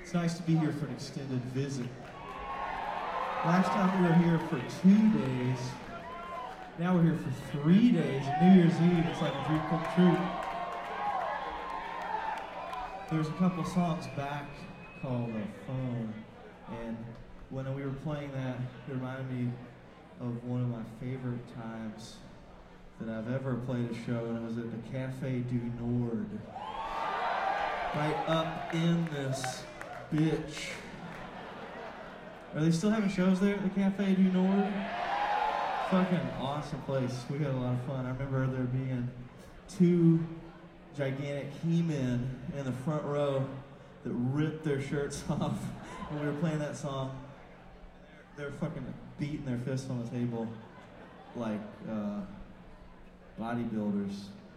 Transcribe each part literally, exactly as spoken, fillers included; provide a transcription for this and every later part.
It's nice to be here for an extended visit. Last time we were here for two days. Now we're here for three days. New Year's Eve, it's like a dream come true. There's a couple songs back called uh, Phone, and when we were playing that, it reminded me of one of my favorite times that I've ever played a show, and it was at the Café du Nord. Right up in this bitch. Are they still having shows there at the Café du Nord? Fucking awesome place. We had a lot of fun. I remember there being two gigantic he-men in the front row that ripped their shirts off when we were playing that song. They're, they're fucking beating their fists on the table like uh, bodybuilders.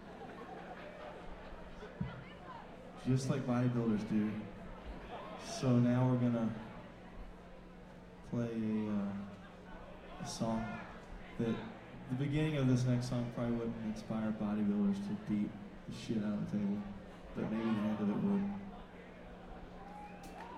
Just like bodybuilders do. So now we're gonna play a, uh, a song that the beginning of this next song probably wouldn't inspire bodybuilders to beat the shit out of the table, but maybe the end of it would.